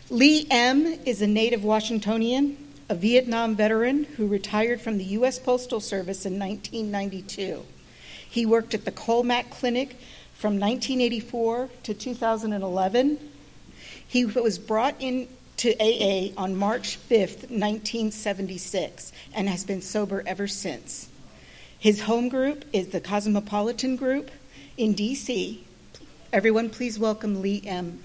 Lee M. is a native Washingtonian, a Vietnam veteran who retired from the U.S. Postal Service in 1992. He worked at the Colmac Clinic from 1984 to 2011. He was brought into AA on March 5th, 1976, and has been sober ever since. His home group is the Cosmopolitan Group in D.C. Everyone, please welcome Lee M.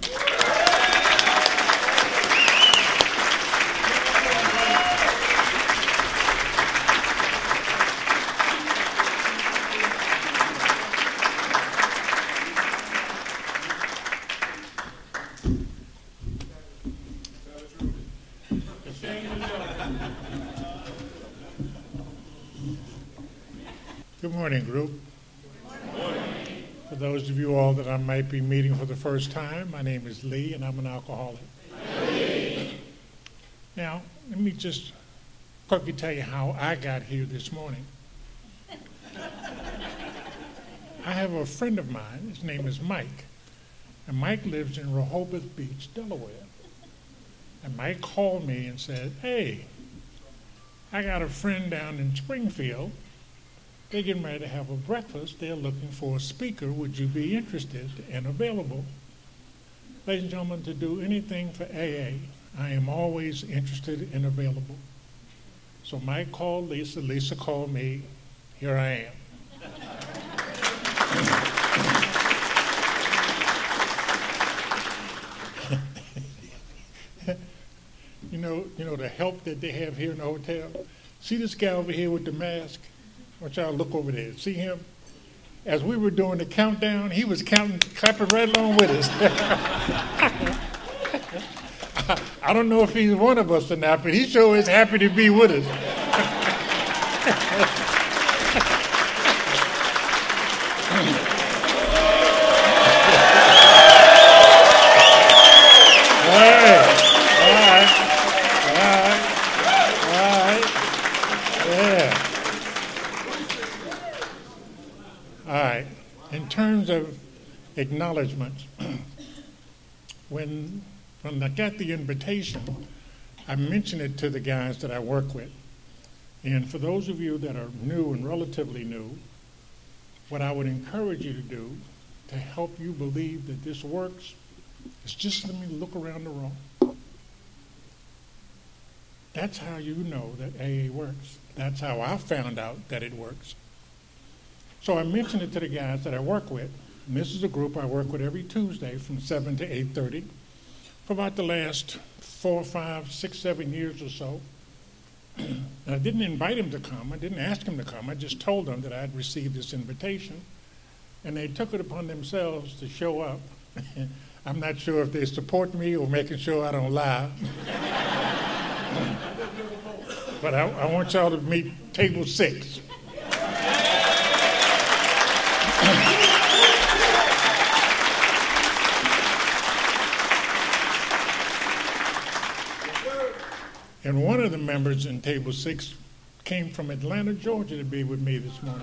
Good morning, group. Good morning. For those of you all that I might be meeting for the first time, my name is Lee, and I'm an alcoholic. Lee. Now, let me just quickly tell you how I got here this morning. I have a friend of mine, his name is Mike, and Mike lives in Rehoboth Beach, Delaware. And Mike called me and said, "Hey, I got a friend down in Springfield. They're getting ready to have a breakfast. They're looking for a speaker. Would you be interested and available?" Ladies and gentlemen, to do anything for AA, I am always interested and available. So Mike called Lisa. Lisa called me. Here I am. You know the help that they have here in the hotel? See this guy over here with the mask? I want y'all to look over there. See him? As we were doing the countdown, he was counting, clapping right along with us. I don't know if he's one of us or not, but he sure is happy to be with us. Acknowledgments. When I got the invitation, I mentioned it to the guys that I work with. And for those of you that are new and relatively new, what I would encourage you to do to help you believe that this works is just let me look around the room. That's how you know that AA works. That's how I found out that it works. So I mentioned it to the guys that I work with. And this is a group I work with every Tuesday from 7 to 8:30 for about the last 4, 5, 6, 7 years or so. And I didn't invite him to come. I didn't ask him to come. I just told them that I had received this invitation. And they took it upon themselves to show up. I'm not sure if they support me or making sure I don't lie. But I want y'all to meet table 6. And one of the members in table 6 came from Atlanta, Georgia to be with me this morning.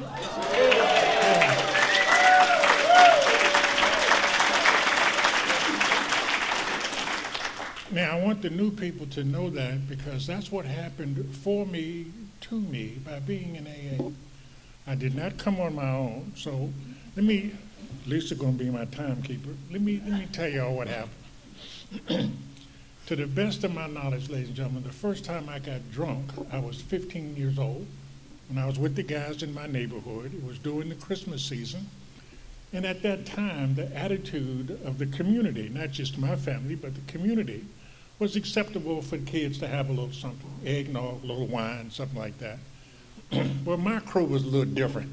Now, I want the new people to know that because that's what happened for me, to me, by being in AA. I did not come on my own. So Lisa going to be my timekeeper. Let me tell y'all what happened. To the best of my knowledge, ladies and gentlemen, the first time I got drunk, I was 15 years old. When I was with the guys in my neighborhood, it was during the Christmas season. And at that time, the attitude of the community, not just my family, but the community, was acceptable for kids to have a little something, eggnog, a little wine, something like that. Well, my crew was a little different.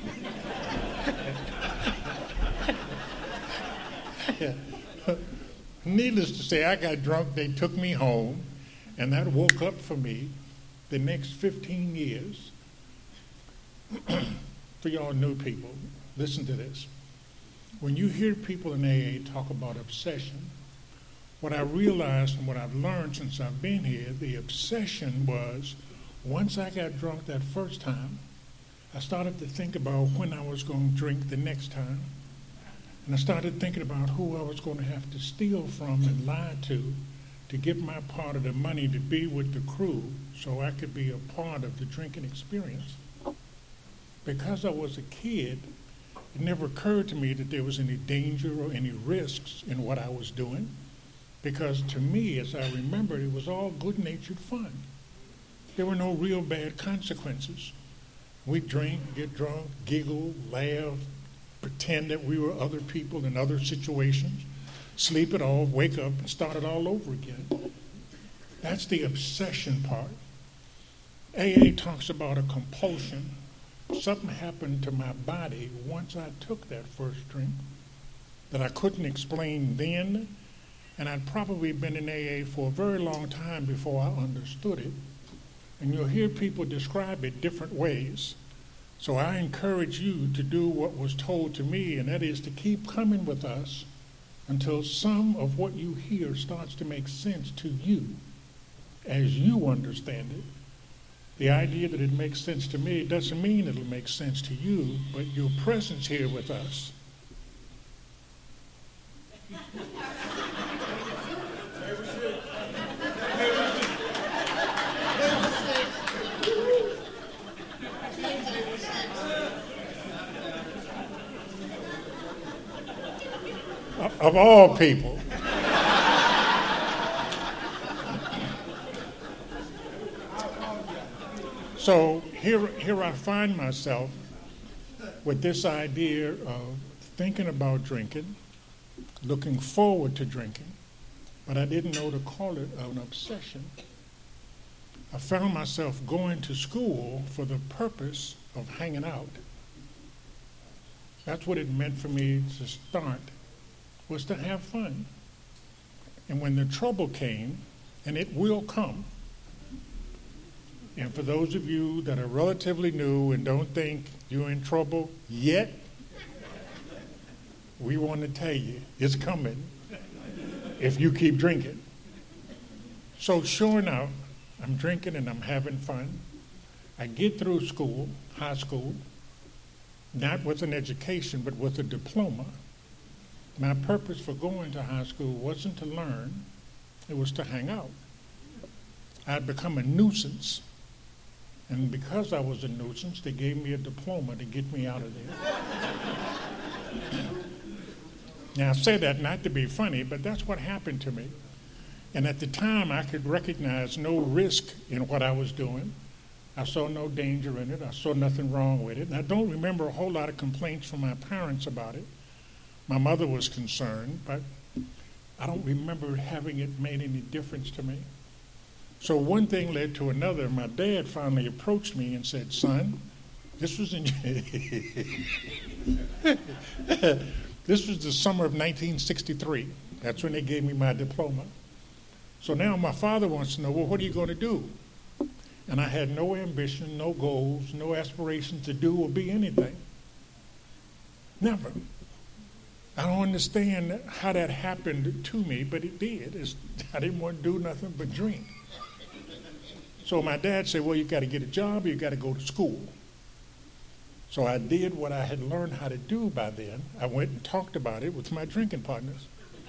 Yeah. Needless to say, I got drunk, they took me home, and that woke up for me the next 15 years. For y'all new people, listen to this. When you hear people in AA talk about obsession, what I realized and what I've learned since I've been here, the obsession was, once I got drunk that first time, I started to think about when I was going to drink the next time. And I started thinking about who I was going to have to steal from and lie to get my part of the money to be with the crew so I could be a part of the drinking experience. Because I was a kid, it never occurred to me that there was any danger or any risks in what I was doing, because to me, as I remember, it was all good-natured fun. There were no real bad consequences. We'd drink, get drunk, giggle, laugh, pretend that we were other people in other situations, sleep it off, wake up, and start it all over again. That's the obsession part. AA talks about a compulsion. Something happened to my body once I took that first drink that I couldn't explain then, and I'd probably been in AA for a very long time before I understood it. And you'll hear people describe it different ways. So I encourage you to do what was told to me, and that is to keep coming with us until some of what you hear starts to make sense to you as you understand it. The idea that it makes sense to me doesn't mean it'll make sense to you, but your presence here with us. Of all people. So here I find myself with this idea of thinking about drinking, looking forward to drinking, but I didn't know to call it an obsession. I found myself going to school for the purpose of hanging out. That's what it meant for me to start, was to have fun. And when the trouble came, and it will come, and for those of you that are relatively new and don't think you're in trouble yet, we want to tell you it's coming if you keep drinking. So sure enough, I'm drinking and I'm having fun. I get through school, high school, not with an education, but with a diploma. My purpose for going to high school wasn't to learn, it was to hang out. I'd become a nuisance. And because I was a nuisance, they gave me a diploma to get me out of there. Now, I say that not to be funny, but that's what happened to me. And at the time, I could recognize no risk in what I was doing. I saw no danger in it. I saw nothing wrong with it. And I don't remember a whole lot of complaints from my parents about it. My mother was concerned, but I don't remember having it made any difference to me. So one thing led to another. My dad finally approached me and said, "Son, this was in this was the summer of 1963. That's when they gave me my diploma. So now my father wants to know, well, what are you going to do?" And I had no ambition, no goals, no aspirations to do or be anything. Never. I don't understand how that happened to me, but it did. I didn't want to do nothing but drink. So my dad said, well, you got to get a job, or you got to go to school. So I did what I had learned how to do by then. I went and talked about it with my drinking partners.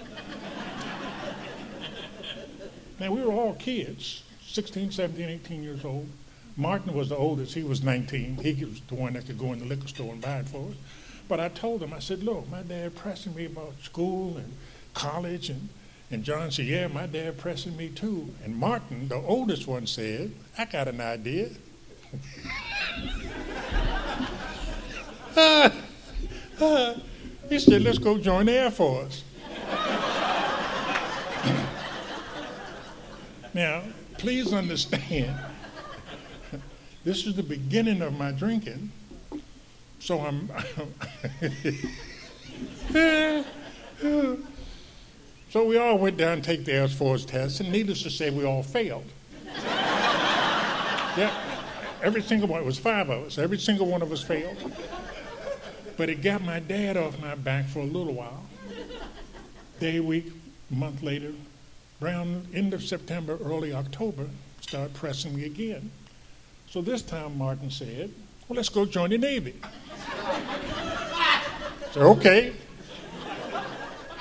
Now, we were all kids, 16, 17, 18 years old. Martin was the oldest. He was 19. He was the one that could go in the liquor store and buy it for us. But I told him, I said, look, my dad pressing me about school and college. And John said, yeah, my dad pressing me too. And Martin, the oldest one, said, I got an idea. He said, let's go join the Air Force. Now, please understand, this is the beginning of my drinking. So So we all went down and take the Air Force test, and needless to say, we all failed. Yeah, every single one. It was 5 of us. Every single one of us failed. But it got my dad off my back for a little while. Day, week, month later, around end of September, early October, started pressing me again. So this time Martin said, well, let's go join the Navy. So, okay.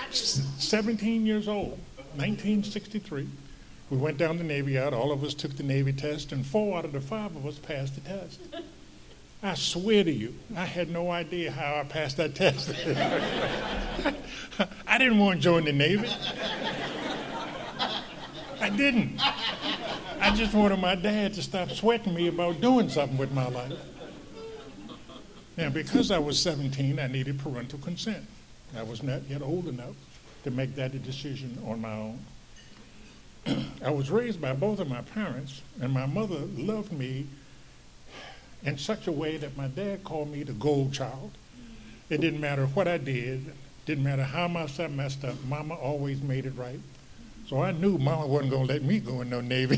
17 years old, 1963. We went down the Navy Yard. All of us took the Navy test, and 4 out of the 5 of us passed the test. I swear to you, I had no idea how I passed that test. I didn't want to join the Navy. I didn't. I just wanted my dad to stop sweating me about doing something with my life. Now, because I was 17, I needed parental consent. I was not yet old enough to make that a decision on my own. I was raised by both of my parents, and my mother loved me in such a way that my dad called me the gold child. It didn't matter what I did, didn't matter how much I messed up, Mama always made it right. So I knew Mama wasn't going to let me go in no Navy.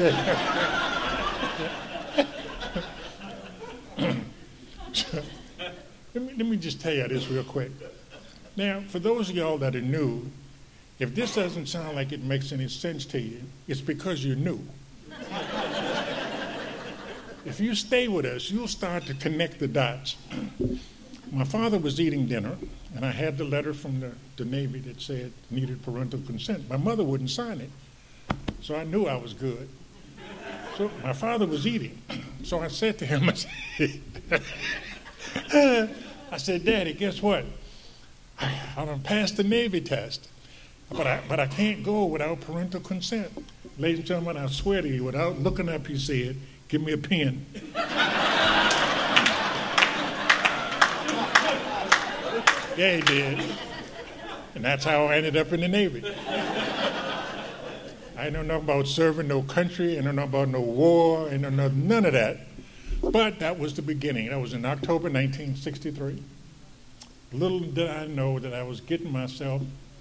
Let me just tell you this real quick. Now, for those of y'all that are new, if this doesn't sound like it makes any sense to you, it's because you're new. If you stay with us, you'll start to connect the dots. My father was eating dinner, and I had the letter from the Navy that said needed parental consent. My mother wouldn't sign it, so I knew I was good. So my father was eating. So I said to him, I said, Daddy, guess what? I done passed the Navy test, but I can't go without parental consent. Ladies and gentlemen, I swear to you, without looking up, he said, give me a pen. Yeah, he did. And that's how I ended up in the Navy. I don't know about serving no country, I don't know about no war, I don't know none of that. But that was the beginning. That was in October 1963. Little did I know that I was getting myself,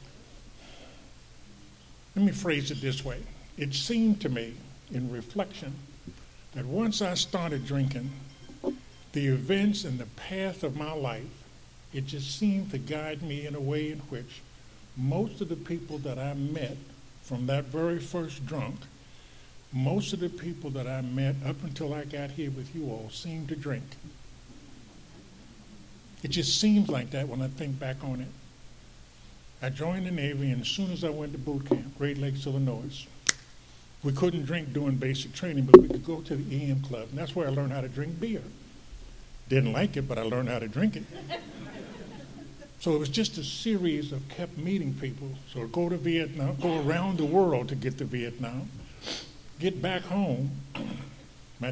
let me phrase it this way. It seemed to me, in reflection, that once I started drinking, the events and the path of my life, it just seemed to guide me in a way in which most of the people that I met from that very first drunk, most of the people that I met up until I got here with you all seemed to drink. It just seems like that when I think back on it. I joined the Navy, and as soon as I went to boot camp, Great Lakes, Illinois, we couldn't drink during basic training, but we could go to the EM Club, and that's where I learned how to drink beer. Didn't like it, but I learned how to drink it. So it was just a series of kept meeting people. So go to Vietnam, go around the world to get to Vietnam, get back home. My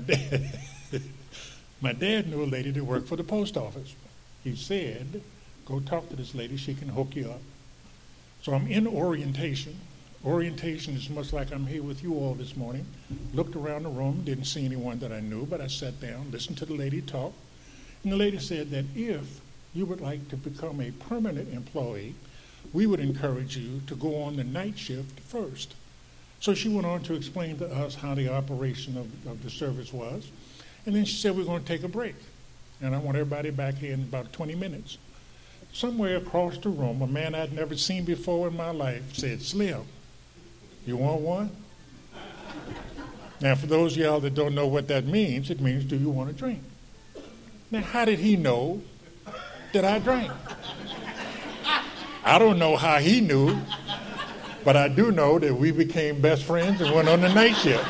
dad knew a lady that worked for the post office. He said, go talk to this lady, she can hook you up. So I'm in orientation. Orientation is much like I'm here with you all this morning. Looked around the room, didn't see anyone that I knew, but I sat down, listened to the lady talk. And the lady said that if you would like to become a permanent employee, we would encourage you to go on the night shift first. So she went on to explain to us how the operation of the service was. And then she said, we're going to take a break. And I want everybody back here in about 20 minutes. Somewhere across the room, a man I'd never seen before in my life said, Slim, you want one? Now, for those of y'all that don't know what that means, it means, do you want to drink? Now, how did he know that I drank? I don't know how he knew, but I do know that we became best friends and went on the night shift.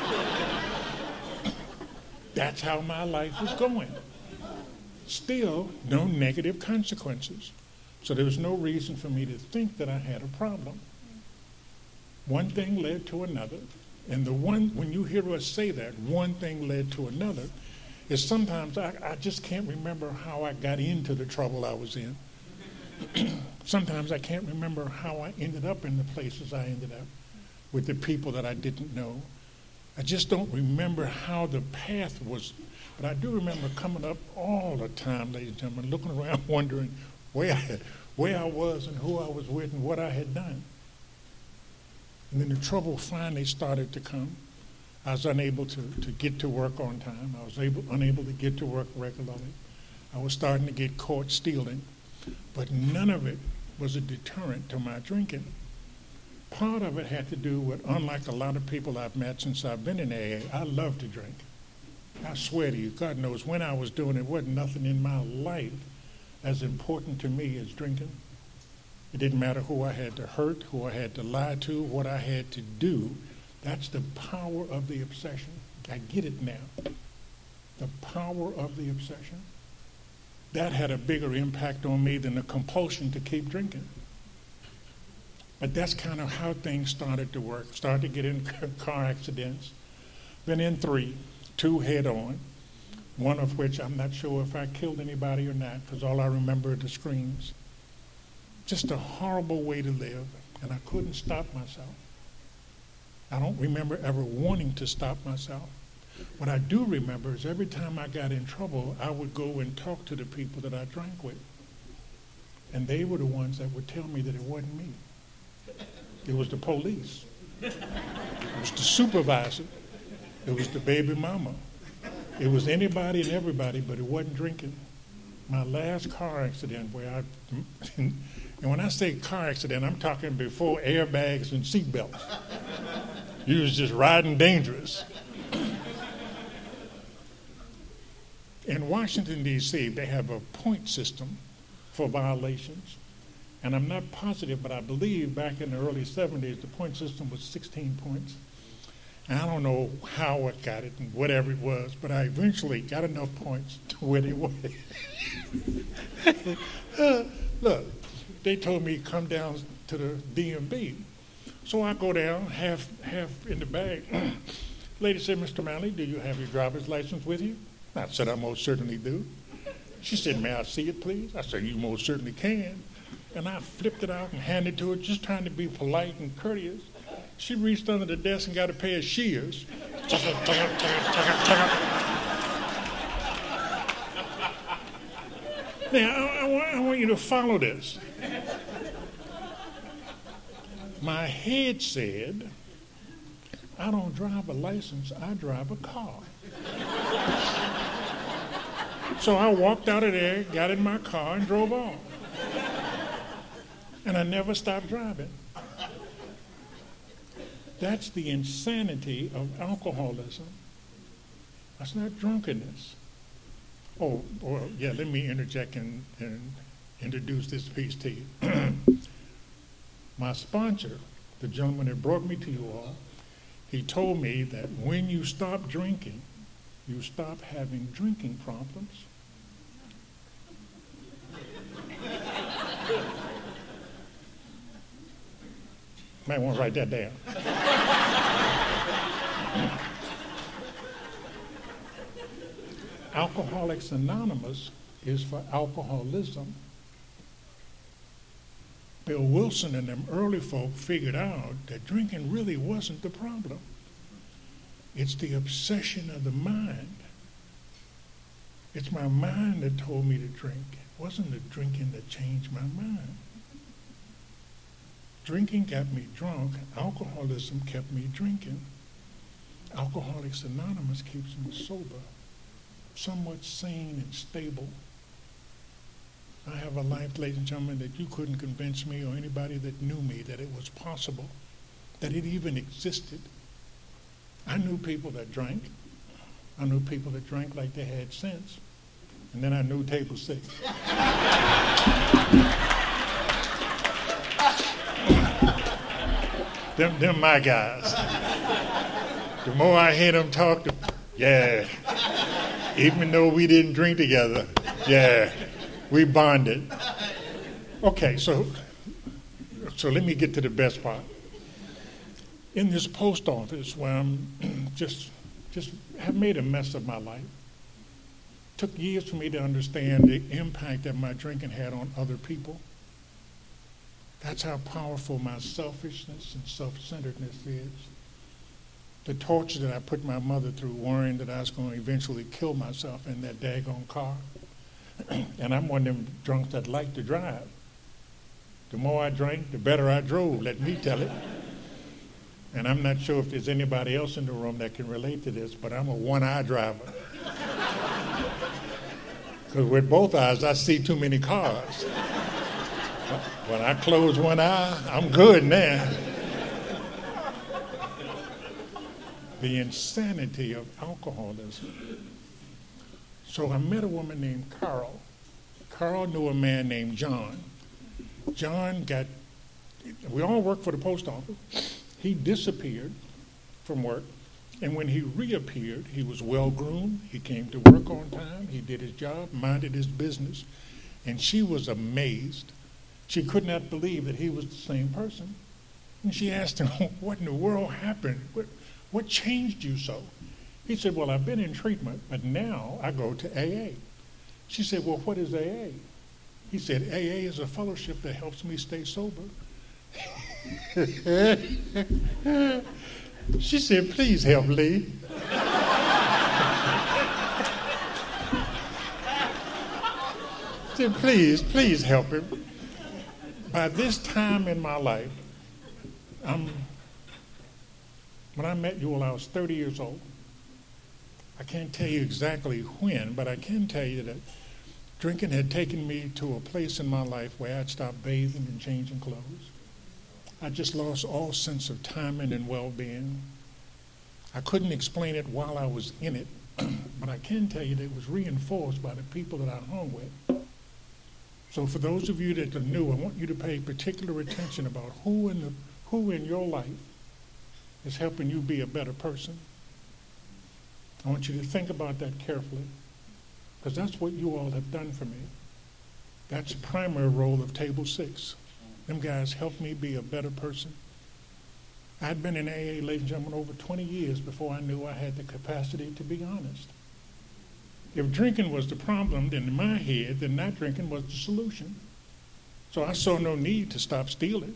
That's how my life was going. Still, no negative consequences. So there was no reason for me to think that I had a problem. One thing led to another. And when you hear us say that, one thing led to another, is sometimes I just can't remember how I got into the trouble I was in. Sometimes I can't remember how I ended up in the places I ended up with the people that I didn't know. I just don't remember how the path was. But I do remember coming up all the time, ladies and gentlemen, looking around wondering where I was and who I was with and what I had done. And then the trouble finally started to come. I was unable to get to work on time. I was unable to get to work regularly. I was starting to get caught stealing. But none of it was a deterrent to my drinking. Part of it had to do with, unlike a lot of people I've met since I've been in AA, I love to drink. I swear to you, God knows when I was doing it, wasn't nothing in my life as important to me as drinking. It didn't matter who I had to hurt, who I had to lie to, what I had to do. That's the power of the obsession. I get it now. The power of the obsession. That had a bigger impact on me than the compulsion to keep drinking. But that's kind of how things started to work. Started to get in car accidents. Been in 3, 2 head on. One of which I'm not sure if I killed anybody or not, because all I remember are the screams. Just a horrible way to live, and I couldn't stop myself. I don't remember ever wanting to stop myself. What I do remember is every time I got in trouble, I would go and talk to the people that I drank with. And they were the ones that would tell me that it wasn't me. It was the police. It was the supervisor. It was the baby mama. It was anybody and everybody, but it wasn't drinking. My last car accident where and when I say car accident, I'm talking before airbags and seatbelts. You was just riding dangerous. In Washington, D.C., they have a point system for violations. And I'm not positive, but I believe back in the early 70s, the point system was 16 points. And I don't know how I got it and whatever it was, but I eventually got enough points to where they were. Look, they told me come down to the DMV. So I go down, half in the bag. Lady said, Mr. Manley, do you have your driver's license with you? I said, I most certainly do. She said, may I see it, please? I said, you most certainly can. And I flipped it out and handed it to her, just trying to be polite and courteous. She reached under the desk and got a pair of shears. Now, I want you to follow this. My head said, I don't drive a license, I drive a car. So I walked out of there, got in my car, and drove off. And I never stopped driving. That's the insanity of alcoholism. That's not drunkenness. Oh, yeah, let me interject and introduce this piece to you. My sponsor, the gentleman that brought me to you all, he told me that when you stop drinking, you stop having drinking problems. Might want to write that down. Alcoholics Anonymous is for alcoholism. Bill Wilson and them early folk figured out that drinking really wasn't the problem. It's the obsession of the mind. It's my mind that told me to drink. It wasn't the drinking that changed my mind. Drinking got me drunk. Alcoholism kept me drinking. Alcoholics Anonymous keeps me sober, somewhat sane and stable. I have a life, ladies and gentlemen, that you couldn't convince me or anybody that knew me that it was possible, that it even existed. I knew people that drank. I knew people that drank like they had sense. And then I knew table 6. Them my guys. The more I hear them talk, yeah. Even though we didn't drink together, yeah, we bonded. Okay, so let me get to the best part. In this post office where I'm just have made a mess of my life. Took years for me to understand the impact that my drinking had on other people. That's how powerful my selfishness and self-centeredness is. The torture that I put my mother through, worrying that I was going to eventually kill myself in that daggone car. And I'm one of them drunks that like to drive. The more I drank, the better I drove, let me tell it. And I'm not sure if there's anybody else in the room that can relate to this, but I'm a one-eye driver. Because with both eyes, I see too many cars. When I close one eye, I'm good now. The insanity of alcoholism. So I met a woman named Carol. Carol knew a man named John. John we all worked for the post office. He disappeared from work, and when he reappeared, he was well-groomed. He came to work on time. He did his job, minded his business, and she was amazed. She could not believe that he was the same person. And she asked him, what in the world happened? What changed you so? He said, well, I've been in treatment, but now I go to AA. She said, well, what is AA? He said, AA is a fellowship that helps me stay sober. She said, please help Lee. She said, please help him. By this time in my life, when I met you, I was 30 years old. I can't tell you exactly when, but I can tell you that drinking had taken me to a place in my life where I'd stopped bathing and changing clothes. I just lost all sense of timing and well-being. I couldn't explain it while I was in it, but I can tell you that it was reinforced by the people that I hung with. So for those of you that are new, I want you to pay particular attention about who in your life is helping you be a better person. I want you to think about that carefully, because that's what you all have done for me. That's the primary role of Table 6. Them guys helped me be a better person. I'd been in AA, ladies and gentlemen, over 20 years before I knew I had the capacity to be honest. If drinking was the problem, then in my head, then not drinking was the solution. So I saw no need to stop stealing.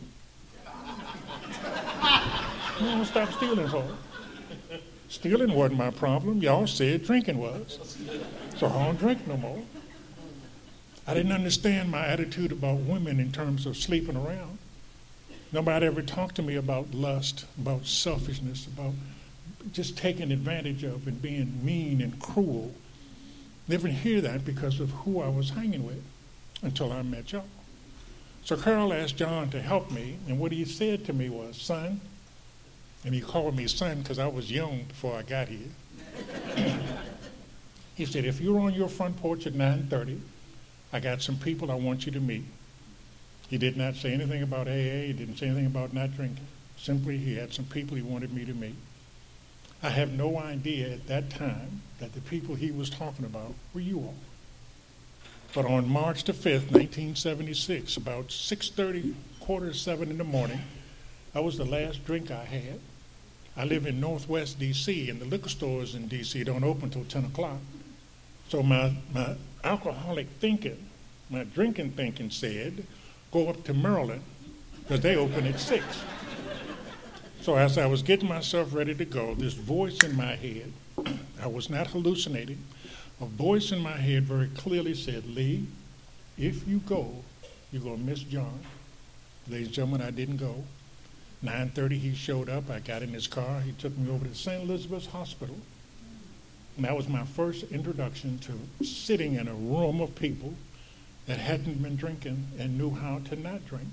I don't stop stealing for it. Stealing wasn't my problem. Y'all said drinking was. So I don't drink no more. I didn't understand my attitude about women in terms of sleeping around. Nobody ever talked to me about lust, about selfishness, about just taking advantage of and being mean and cruel. Never hear that because of who I was hanging with until I met y'all. So Carl asked John to help me, and what he said to me was, son, and he called me son because I was young before I got here. He said, if you're on your front porch at 9:30, I got some people I want you to meet. He did not say anything about AA. He didn't say anything about not drinking. Simply, he had some people he wanted me to meet. I have no idea at that time that the people he was talking about were you all. But on March the 5th, 1976, about 6:30, 6:45 in the morning, that was the last drink I had. I live in Northwest D.C., and the liquor stores in D.C. don't open until 10 o'clock. So my alcoholic thinking, my drinking thinking said, go up to Maryland, because they open at 6. So as I was getting myself ready to go, this voice in my head, I was not hallucinating, a voice in my head very clearly said, Lee, if you go, you're going to miss John. Ladies and gentlemen, I didn't go. 9:30, he showed up. I got in his car. He took me over to St. Elizabeth's Hospital. And that was my first introduction to sitting in a room of people that hadn't been drinking and knew how to not drink.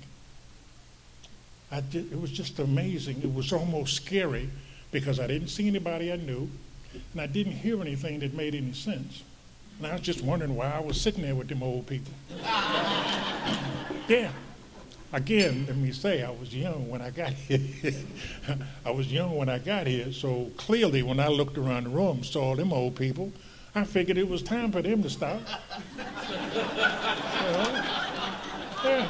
It was just amazing. It was almost scary because I didn't see anybody I knew, and I didn't hear anything that made any sense. And I was just wondering why I was sitting there with them old people. Yeah. Again, let me say, I was young when I got here. I was young when I got here, so clearly when I looked around the room, saw them old people, I figured it was time for them to stop. Yeah.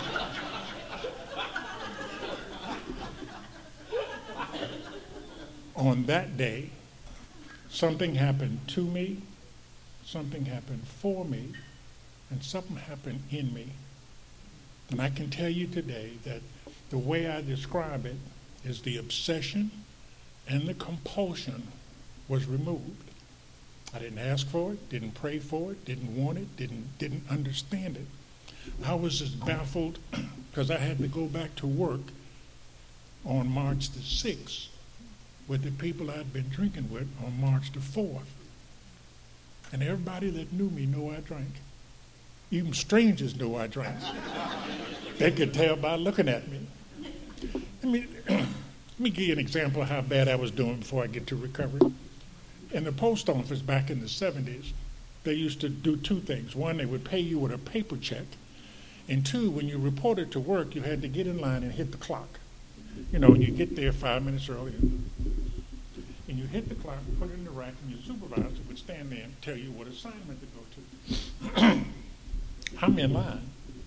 On that day, something happened to me, something happened for me, and something happened in me. And I can tell you today that the way I describe it is the obsession and the compulsion was removed. I didn't ask for it, didn't pray for it, didn't want it, didn't understand it. I was as baffled because I had to go back to work on March the 6th with the people I'd been drinking with on March the 4th. And everybody that knew me knew I drank. Even strangers knew I drank. They could tell by looking at me. Let me give you an example of how bad I was doing before I get to recovery. In the post office back in the 70s, they used to do two things. One, they would pay you with a paper check, And two, when you reported to work, you had to get in line and hit the clock. You know, you get there 5 minutes early, and you hit the clock, put it in the rack, and your supervisor would stand there and tell you what assignment to go to. I'm in line.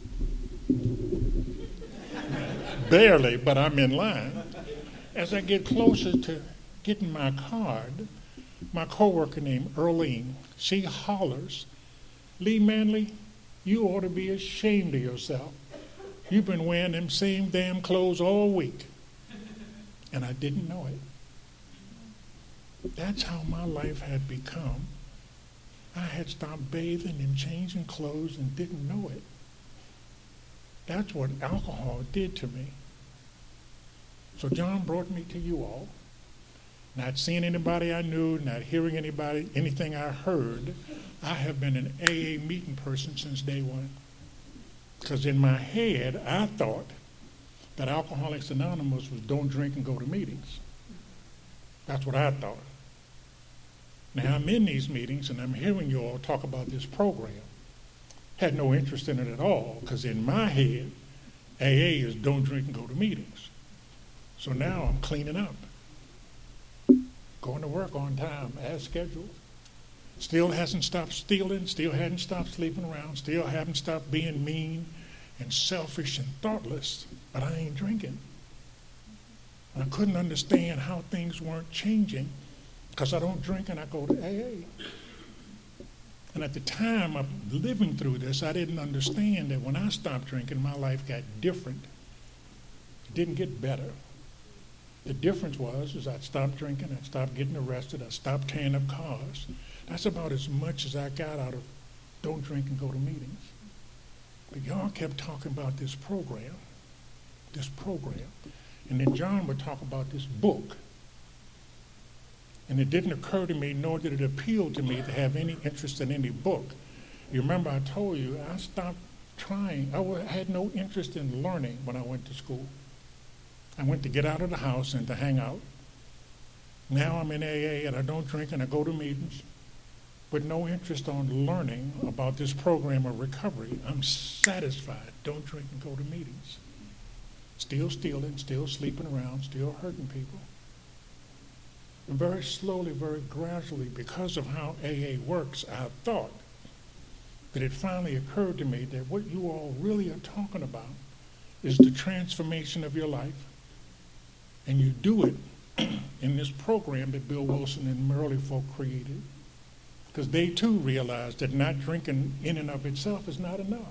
Barely, but I'm in line. As I get closer to getting my card, my coworker named Earlene, she hollers, "Lee Manley, you ought to be ashamed of yourself. You've been wearing them same damn clothes all week." And I didn't know it. That's how my life had become. I had stopped bathing and changing clothes and didn't know it. That's what alcohol did to me. So John brought me to you all. Not seeing anybody I knew, not hearing anything I heard. I have been an AA meeting person since day one. Because in my head, I thought that Alcoholics Anonymous was don't drink and go to meetings. That's what I thought. Now I'm in these meetings and I'm hearing you all talk about this program. Had no interest in it at all, because in my head, AA is don't drink and go to meetings. So now I'm cleaning up. Going to work on time, as scheduled. Still hasn't stopped stealing, still hadn't stopped sleeping around, still haven't stopped being mean and selfish and thoughtless, but I ain't drinking. And I couldn't understand how things weren't changing, because I don't drink and I go to AA. And at the time of living through this, I didn't understand that when I stopped drinking, my life got different. It didn't get better. The difference was I'd stopped drinking, I'd stopped getting arrested, I stopped tearing up cars. That's about as much as I got out of don't drink and go to meetings. But y'all kept talking about this program. And then John would talk about this book. And it didn't occur to me, nor did it appeal to me to have any interest in any book. You remember I told you I stopped trying. I had no interest in learning when I went to school. I went to get out of the house and to hang out. Now I'm in AA and I don't drink and I go to meetings with no interest on learning about this program of recovery. I'm satisfied. Don't drink and go to meetings. Still stealing, still sleeping around, still hurting people. And very slowly, very gradually, because of how AA works, I thought that it finally occurred to me that what you all really are talking about is the transformation of your life. And you do it in this program that Bill Wilson and Merrily Folk created, because they too realized that not drinking in and of itself is not enough.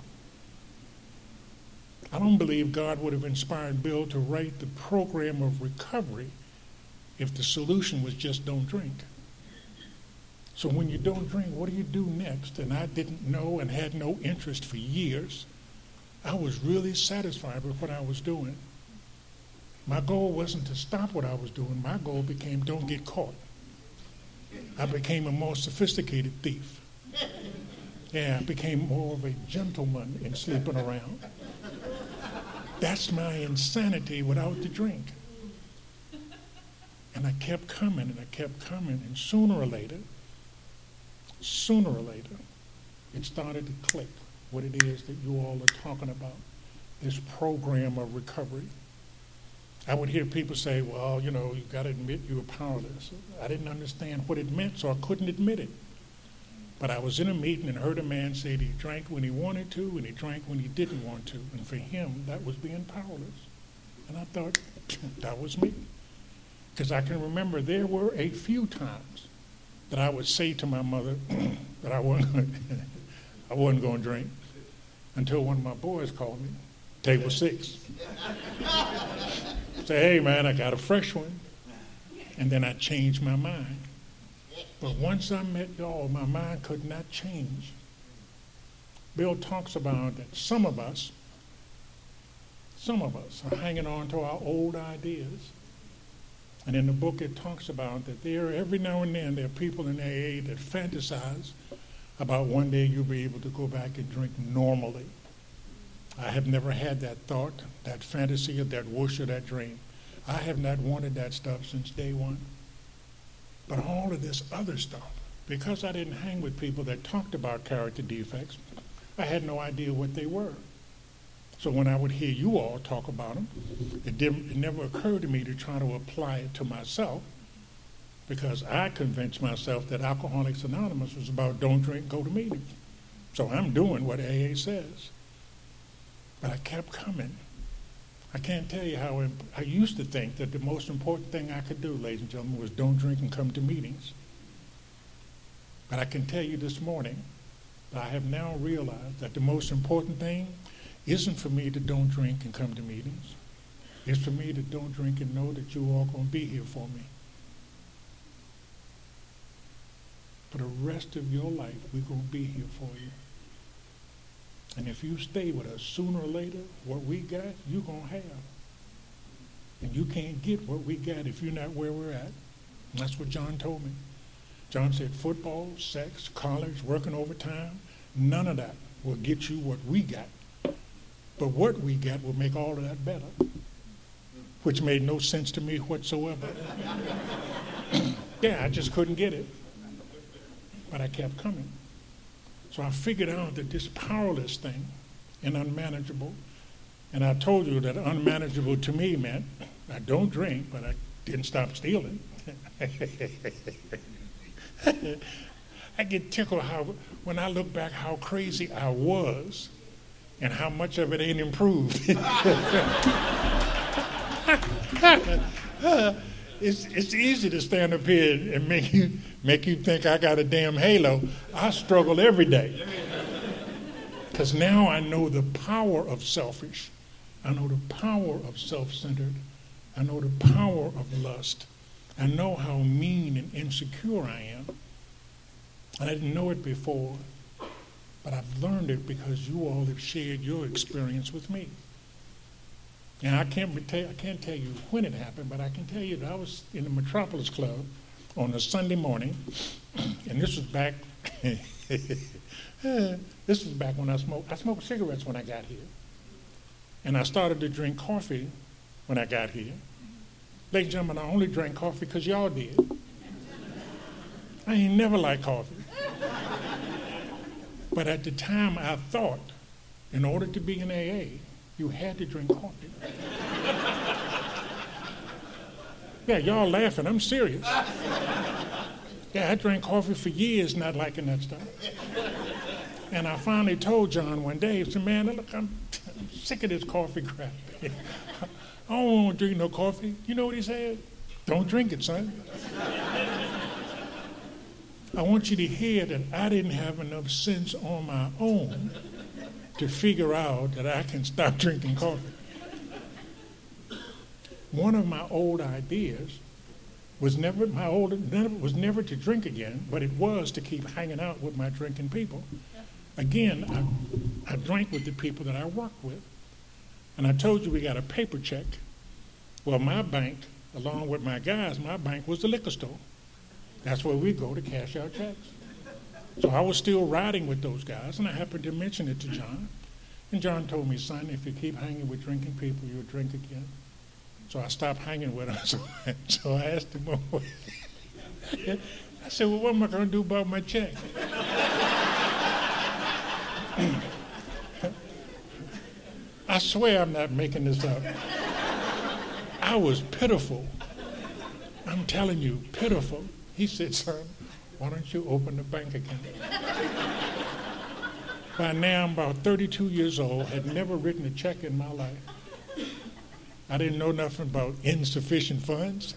I don't believe God would have inspired Bill to write the program of recovery if the solution was just don't drink. So when you don't drink, what do you do next? And I didn't know and had no interest for years. I was really satisfied with what I was doing. My goal wasn't to stop what I was doing. My goal became don't get caught. I became a more sophisticated thief. Yeah, I became more of a gentleman in sleeping around. That's my insanity without the drink. And I kept coming and I kept coming, and sooner or later, it started to click what it is that you all are talking about, this program of recovery. I would hear people say, well, you know, you've got to admit you were powerless. I didn't understand what it meant, so I couldn't admit it. But I was in a meeting and heard a man say that he drank when he wanted to and he drank when he didn't want to. And for him, that was being powerless. And I thought, that was me. Because I can remember there were a few times that I would say to my mother that I wasn't going to drink until one of my boys called me, table 6. Say, hey, man, I got a fresh one. And then I changed my mind. But once I met y'all, my mind could not change. Bill talks about that some of us are hanging on to our old ideas. And in the book it talks about that every now and then there are people in AA that fantasize about one day you'll be able to go back and drink normally. I have never had that thought, that fantasy, or that wish, or that dream. I have not wanted that stuff since day one. But all of this other stuff, because I didn't hang with people that talked about character defects, I had no idea what they were. So when I would hear you all talk about them, it never occurred to me to try to apply it to myself, because I convinced myself that Alcoholics Anonymous was about don't drink, go to meetings. So I'm doing what AA says. But I kept coming. I can't tell you how I used to think that the most important thing I could do, ladies and gentlemen, was don't drink and come to meetings. But I can tell you this morning that I have now realized that the most important thing isn't for me to don't drink and come to meetings. It's for me to don't drink and know that you all going to be here for me. For the rest of your life, we're going to be here for you. And if you stay with us, sooner or later, what we got, you're going to have. And you can't get what we got if you're not where we're at. And that's what John told me. John said football, sex, college, working overtime, none of that will get you what we got. But what we got will make all of that better, which made no sense to me whatsoever. Yeah, I just couldn't get it. But I kept coming. So I figured out that this powerless thing and unmanageable, and I told you that unmanageable to me meant I don't drink, but I didn't stop stealing. I get tickled when I look back how crazy I was and how much of it ain't improved. It's easy to stand up here and make you think I got a damn halo. I struggle every day. Because now I know the power of selfish. I know the power of self-centered. I know the power of lust. I know how mean and insecure I am. And I didn't know it before, but I've learned it because you all have shared your experience with me. And I can't tell you when it happened, but I can tell you that I was in the Metropolis Club on a Sunday morning, and this was back when I smoked cigarettes when I got here. And I started to drink coffee when I got here. Ladies and gentlemen, I only drank coffee because y'all did. I ain't never liked coffee. But at the time I thought, in order to be in AA, you had to drink coffee. Yeah, y'all laughing, I'm serious. Yeah, I drank coffee for years not liking that stuff. And I finally told John one day, he said, man, look, I'm sick of this coffee crap. I don't want to drink no coffee. You know what he said? Don't drink it, son. I want you to hear that I didn't have enough sense on my own to figure out that I can stop drinking coffee. One of my old ideas was never to drink again, but it was to keep hanging out with my drinking people. Again, I drank with the people that I worked with. And I told you we got a paper check. Well, my bank, along with my guys, my bank was the liquor store. That's where we go to cash our checks. So I was still riding with those guys, and I happened to mention it to John. And John told me, son, if you keep hanging with drinking people, you'll drink again. So I stopped hanging with them. So I asked him, I said, well, what am I going to do about my check? I swear I'm not making this up. I was pitiful. I'm telling you, pitiful. He said, son, why don't you open the bank account? By now, I'm about 32 years old, had never written a check in my life. I didn't know nothing about insufficient funds.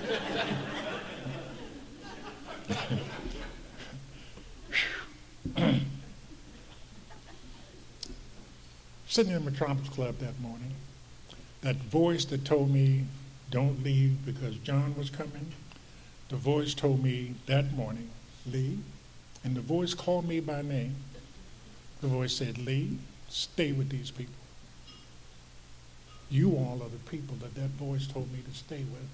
Sitting in the Metropolis Club that morning, that voice that told me, don't leave because John was coming, the voice told me that morning, Lee, and the voice called me by name. The voice said, Lee, stay with these people. You all are the people that voice told me to stay with.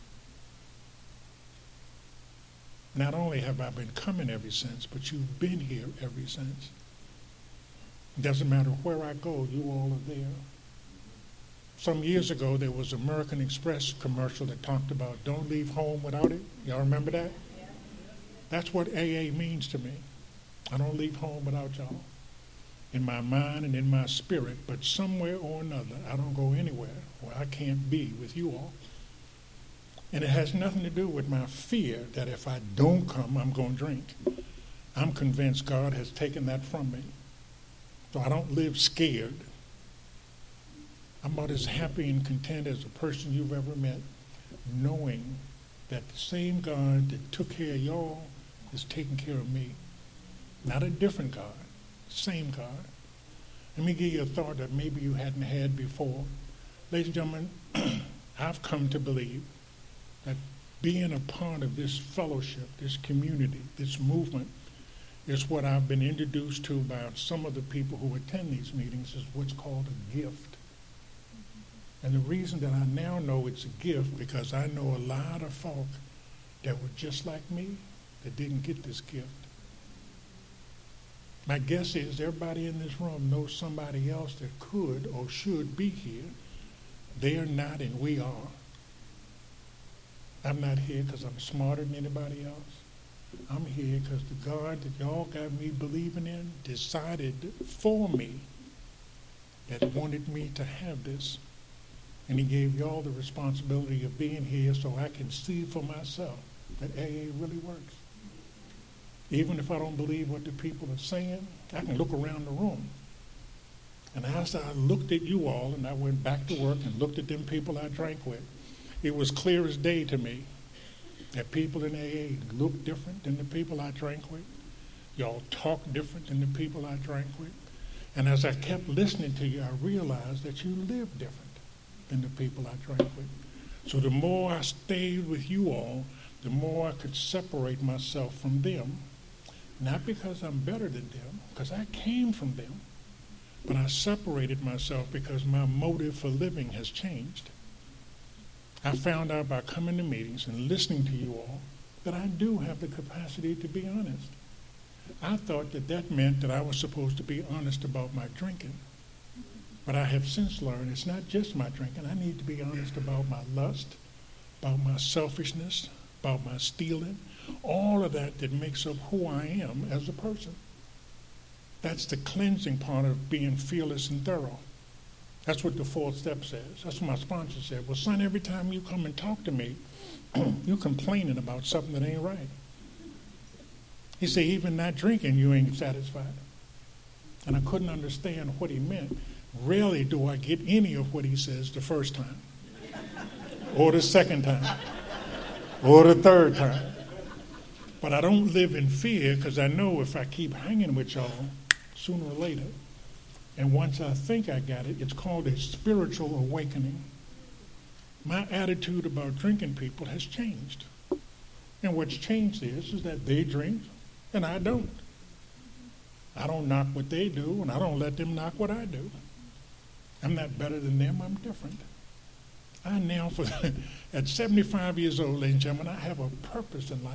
Not only have I been coming ever since, but you've been here ever since. It doesn't matter where I go, you all are there. Some years ago, there was an American Express commercial that talked about don't leave home without it. Y'all remember that? That's what AA means to me. I don't leave home without y'all. in my mind and in my spirit, but somewhere or another, I don't go anywhere where I can't be with you all. And it has nothing to do with my fear that if I don't come, I'm going to drink. I'm convinced God has taken that from me. So I don't live scared. I'm about as happy and content as a person you've ever met, knowing that the same God that took care of y'all is taking care of me. Not a different God, same God. Let me give you a thought that maybe you hadn't had before. Ladies and gentlemen, I've come to believe that being a part of this fellowship, this community, this movement, is what I've been introduced to by some of the people who attend these meetings is what's called a gift. And the reason that I now know it's a gift because I know a lot of folk that were just like me that didn't get this gift. My guess is everybody in this room knows somebody else that could or should be here. They're not and we are. I'm not here because I'm smarter than anybody else. I'm here because the God that y'all got me believing in decided for me that wanted me to have this. And he gave y'all the responsibility of being here so I can see for myself that AA really works. Even if I don't believe what the people are saying, I can look around the room. And as I looked at you all and I went back to work and looked at them people I drank with, it was clear as day to me that people in AA look different than the people I drank with. Y'all talk different than the people I drank with. And as I kept listening to you, I realized that you live different than the people I drank with. So the more I stayed with you all, the more I could separate myself from them. Not because I'm better than them, because I came from them, but I separated myself because my motive for living has changed. I found out by coming to meetings and listening to you all that I do have the capacity to be honest. I thought that that meant that I was supposed to be honest about my drinking. But I have since learned it's not just my drinking. I need to be honest about my lust, about my selfishness, about my stealing, all of that that makes up who I am as a person. That's the cleansing part of being fearless and thorough. That's what the fourth step says. That's what my sponsor said. Well, son, every time you come and talk to me, you're complaining about something that ain't right. He said, even not drinking, you ain't satisfied. And I couldn't understand what he meant. Rarely do I get any of what he says the first time, or the second time, or the third time. But I don't live in fear because I know if I keep hanging with y'all, sooner or later, and once I think I got it, it's called a spiritual awakening. My attitude about drinking people has changed. And what's changed is that they drink and I don't. I don't knock what they do and I don't let them knock what I do. I'm not better than them, I'm different. I now, at 75 years old, ladies and gentlemen, I have a purpose in life.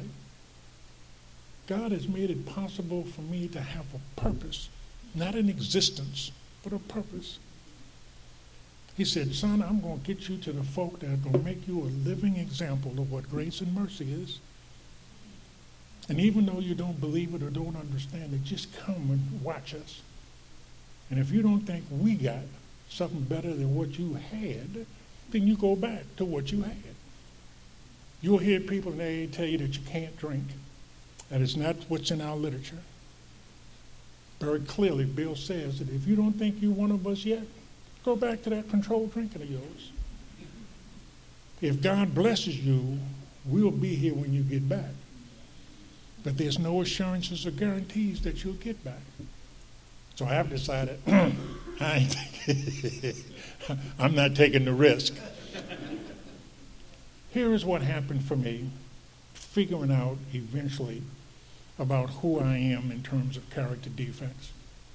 God has made it possible for me to have a purpose, not an existence, but a purpose. He said, son, I'm going to get you to the folk that are going to make you a living example of what grace and mercy is. And even though you don't believe it or don't understand it, just come and watch us. And if you don't think we got something better than what you had, then you go back to what you had. You'll hear people in AA tell you that you can't drink. That is not what's in our literature. Very clearly, Bill says that if you don't think you're one of us yet, go back to that controlled drinking of yours. If God blesses you, we'll be here when you get back. But there's no assurances or guarantees that you'll get back. So I have decided I'm not taking the risk. Here is what happened for me, figuring out eventually about who I am in terms of character defects.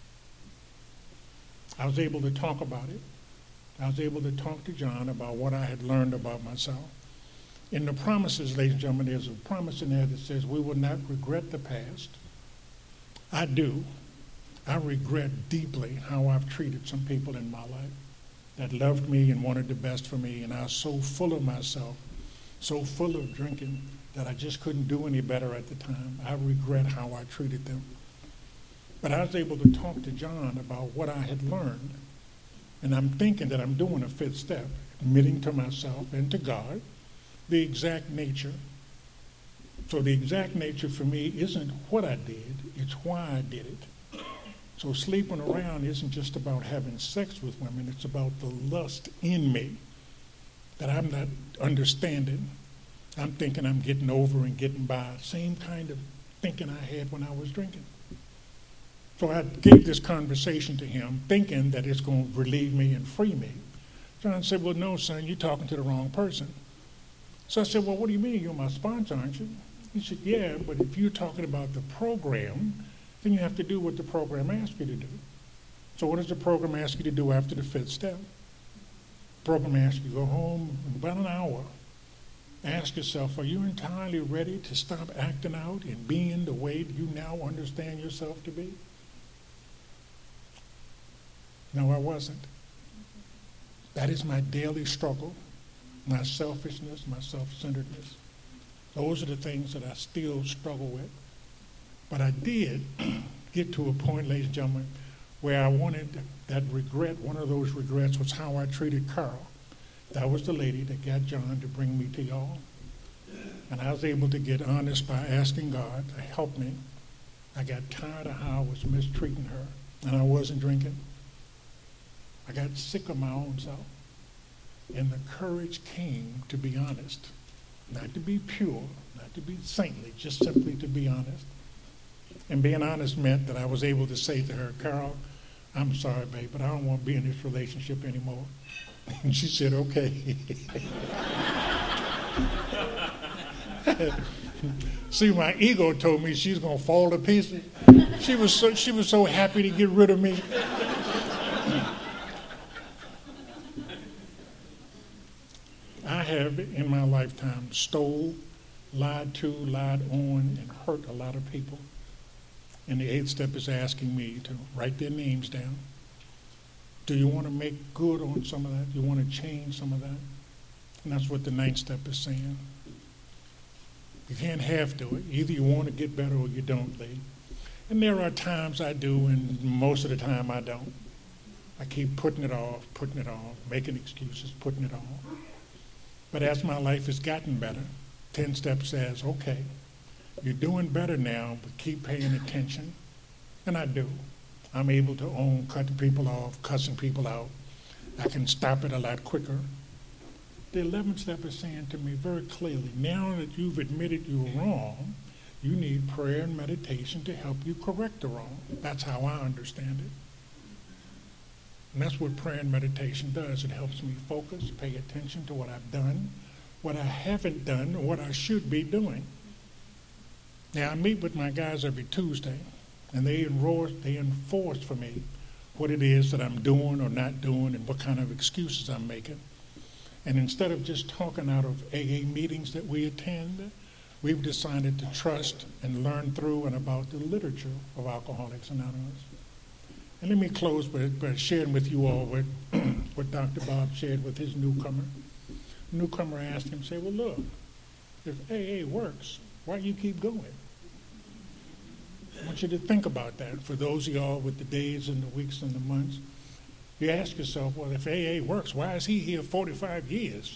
I was able to talk about it. I was able to talk to John about what I had learned about myself. In the promises, ladies and gentlemen, there's a promise in there that says we will not regret the past. I do. I regret deeply how I've treated some people in my life that loved me and wanted the best for me, and I was so full of myself, so full of drinking, that I just couldn't do any better at the time. I regret how I treated them. But I was able to talk to John about what I had learned, and I'm thinking that I'm doing a fifth step, admitting to myself and to God the exact nature. So the exact nature for me isn't what I did, it's why I did it. So sleeping around isn't just about having sex with women, it's about the lust in me that I'm not understanding. I'm thinking I'm getting over and getting by. Same kind of thinking I had when I was drinking. So I gave this conversation to him thinking that it's going to relieve me and free me. John said, well, no, son, you're talking to the wrong person. So I said, well, what do you mean? You're my sponsor, aren't you? He said, yeah, but if you're talking about the program, then you have to do what the program asks you to do. So what does the program ask you to do after the fifth step? The program asks you to go home in about an hour. Ask yourself, are you entirely ready to stop acting out and being the way you now understand yourself to be? No, I wasn't. That is my daily struggle, my selfishness, my self-centeredness. Those are the things that I still struggle with. But I did get to a point, ladies and gentlemen, where I wanted that regret. One of those regrets was how I treated Carol. That was the lady that got John to bring me to y'all. And I was able to get honest by asking God to help me. I got tired of how I was mistreating her, and I wasn't drinking. I got sick of my own self. And the courage came to be honest. Not to be pure, not to be saintly, just simply to be honest. And being honest meant that I was able to say to her, Carol, I'm sorry, babe, but I don't want to be in this relationship anymore. And she said, okay. See, my ego told me she's going to fall to pieces. She was so happy to get rid of me. I have, in my lifetime, stole, lied to, lied on, and hurt a lot of people. And the eighth step is asking me to write their names down. Do you want to make good on some of that? Do you want to change some of that? And that's what the ninth step is saying. You can't have to it. Either you want to get better or you don't, Lee. And there are times I do, and most of the time I don't. I keep putting it off, making excuses, putting it off. But as my life has gotten better, 10 steps says, okay, you're doing better now, but keep paying attention. And I do. I'm able to own cutting people off, cussing people out. I can stop it a lot quicker. The 11th step is saying to me very clearly, now that you've admitted you're wrong, you need prayer and meditation to help you correct the wrong. That's how I understand it. And that's what prayer and meditation does. It helps me focus, pay attention to what I've done, what I haven't done, or what I should be doing. Now, I meet with my guys every Tuesday, and they enforce for me what it is that I'm doing or not doing and what kind of excuses I'm making. And instead of just talking out of AA meetings that we attend, we've decided to trust and learn through and about the literature of Alcoholics Anonymous. And let me close by sharing with you all what Dr. Bob shared with his newcomer. The newcomer asked him, say, well, look, if AA works, why do you keep going? I want you to think about that. For those of y'all with the days and the weeks and the months, you ask yourself, well, if AA works, why is he here 45 years?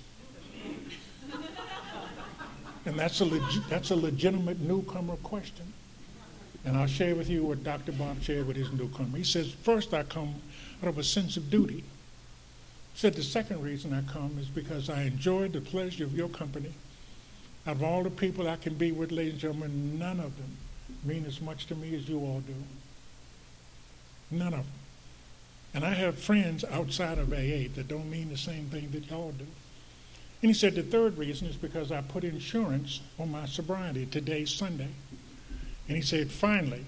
And that's a legitimate newcomer question. And I'll share with you what Dr. Bob shared with his newcomer. He says, first I come out of a sense of duty. He said the second reason I come is because I enjoy the pleasure of your company. Out of all the people I can be with, ladies and gentlemen, none of them mean as much to me as you all do. None of them. And I have friends outside of AA that don't mean the same thing that y'all do. And he said the third reason is because I put insurance on my sobriety. Today's Sunday. And he said, finally,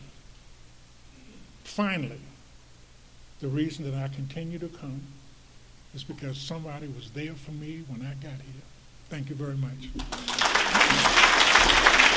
the reason that I continue to come is because somebody was there for me when I got here. Thank you very much.